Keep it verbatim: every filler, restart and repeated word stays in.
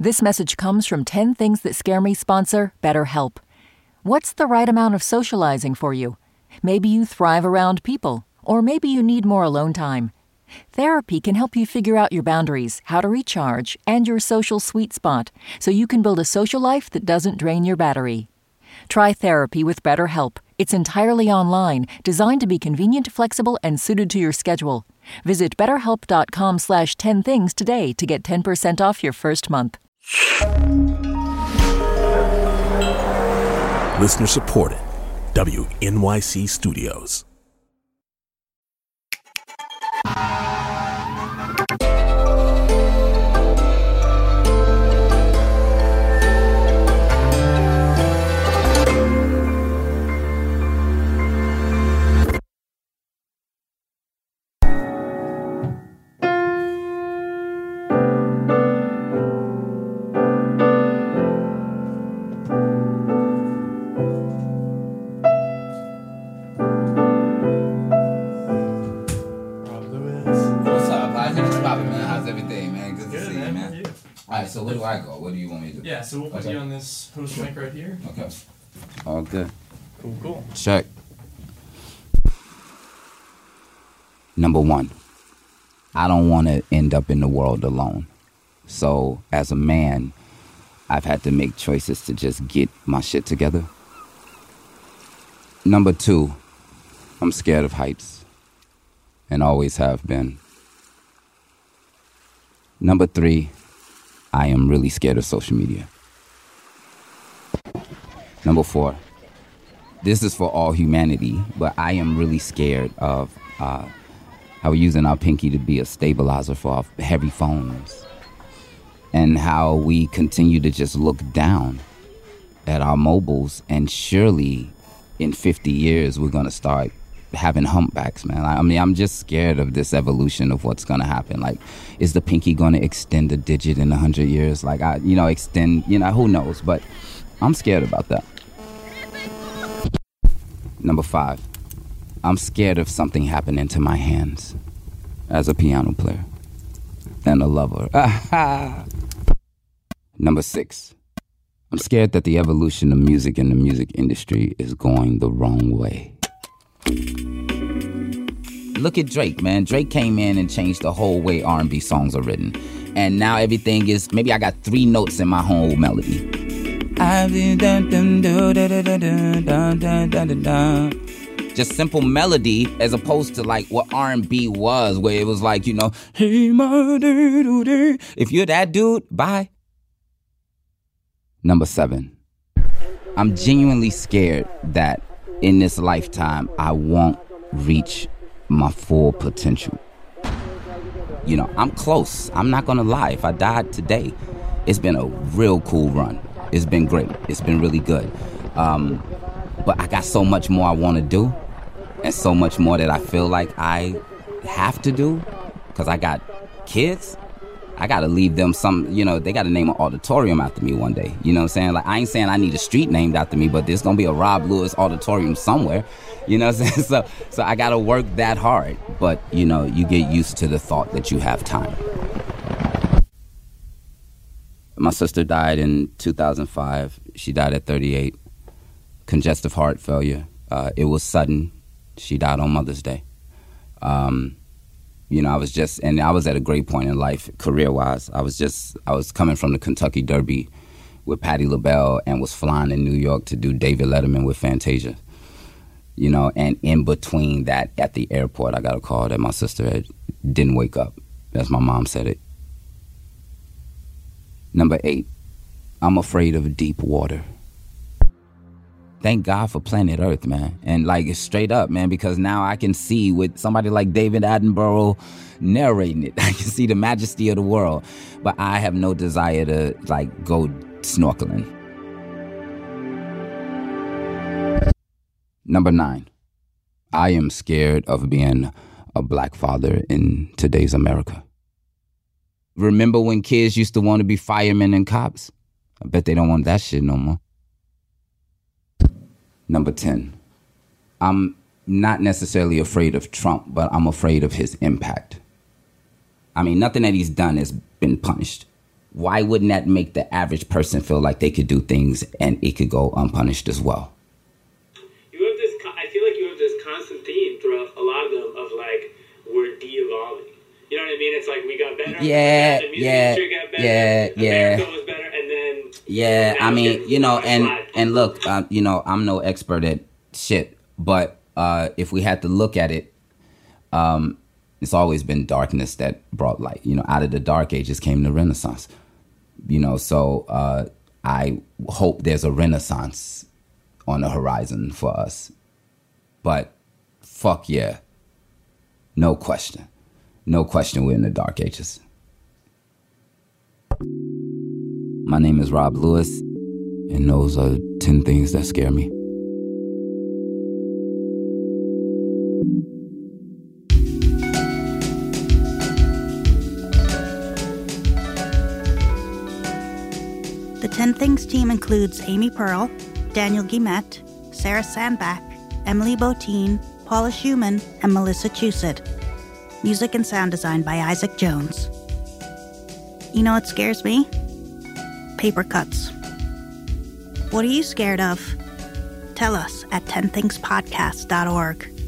This message comes from ten Things That Scare Me sponsor BetterHelp. What's the right amount of socializing for you? Maybe you thrive around people, or maybe you need more alone time. Therapy can help you figure out your boundaries, how to recharge, and your social sweet spot, so you can build a social life that doesn't drain your battery. Try therapy with BetterHelp. It's entirely online, designed to be convenient, flexible, and suited to your schedule. Visit betterhelp.com slash 10 things today to get ten percent off your first month. Listener supported. W N Y C Studios. So where do I go? What do you want me to do? Yeah, so we'll put okay. you on this host mic right here. Okay. All good. Cool, cool. Check. Number one, I don't want to end up in the world alone. So as a man, I've had to make choices to just get my shit together. Number two, I'm scared of heights and always have been. Number three, I am really scared of social media. Number four, this is for all humanity, but I am really scared of uh, how we're using our pinky to be a stabilizer for our heavy phones, and how we continue to just look down at our mobiles, and surely in fifty years we're gonna start having humpbacks, man. I mean, I'm just scared of this evolution of what's gonna happen. Like, is the pinky gonna extend a digit in a hundred years? Like, I, you know, extend, you know, who knows? But I'm scared about that. Number five, I'm scared of something happening to my hands as a piano player and a lover. Number six, I'm scared that the evolution of music in the music industry is going the wrong way. Look at Drake, man. Drake came in and changed the whole way R and B songs are written. And now everything is, maybe I got three notes in my whole melody. Just simple melody as opposed to like what R and B was, where it was like, you know, hey, my doo-doo-doo. If you're that dude, bye. Number seven, I'm genuinely scared that in this lifetime, I won't reach my full potential. You know, I'm close. I'm not gonna lie. If I died today, it's been a real cool run. It's been great. It's been really good. Um, but I got so much more I want to do, and so much more that I feel like I have to do, because I got kids. I got to leave them some, you know, they got to name an auditorium after me one day. You know what I'm saying? Like, I ain't saying I need a street named after me, but there's going to be a Rob Lewis auditorium somewhere. You know what I'm saying? So, so I got to work that hard. But, you know, you get used to the thought that you have time. My sister died in two thousand five. She died at thirty-eight. Congestive heart failure. Uh, it was sudden. She died on Mother's Day. Um... You know, I was just, and I was at a great point in life, career-wise. I was just, I was coming from the Kentucky Derby with Patti LaBelle and was flying in New York to do David Letterman with Fantasia. You know, and in between that, at the airport, I got a call that my sister had, didn't wake up, as my mom said it. Number eight, I'm afraid of deep water. Thank God for planet Earth, man. And like, it's straight up, man, because now I can see with somebody like David Attenborough narrating it. I can see the majesty of the world. But I have no desire to, like, go snorkeling. Number nine, I am scared of being a black father in today's America. Remember when kids used to want to be firemen and cops? I bet they don't want that shit no more. Number ten, I'm not necessarily afraid of Trump, but I'm afraid of his impact. I mean, nothing that he's done has been punished. why wouldn't that make the average person feel like they could do things and it could go unpunished as well? You have this, I feel like you have this constant theme throughout a lot of them of like, we're de-evolving. You know what I mean? It's like we got better. Yeah, the music yeah, industry got better, yeah, yeah. America was better, and then yeah. I mean, you know, and slide. and look, uh, you know, I'm no expert at shit, but uh, if we had to look at it, um, it's always been darkness that brought light. You know, out of the dark ages came the Renaissance. You know, so uh, I hope there's a Renaissance on the horizon for us. But fuck yeah, no question. No question we're in the dark ages. My name is Rob Lewis, and those are ten things that scare me. The ten Things team includes Amy Pearl, Daniel Guillemette, Sarah Sandbach, Emily Botine, Paula Schumann, and Melissa Chusett. Music and sound design by Isaac Jones. You know what scares me? Paper cuts. What are you scared of? Tell us at ten things podcast dot org.